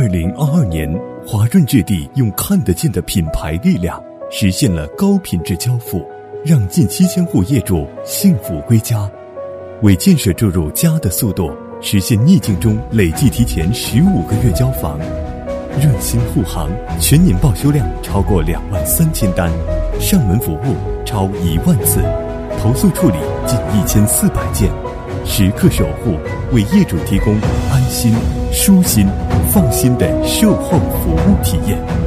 2022年，华润置地用看得见的品牌力量，实现了高品质交付，让近7000户业主幸福归家，为建设注入家的速度，实现逆境中累计提前15个月交房。润心护航全年报修量超过23000单，上门服务超1万次，投诉处理近1400件，时刻守护，为业主提供安心、舒心、放心的售后服务体验。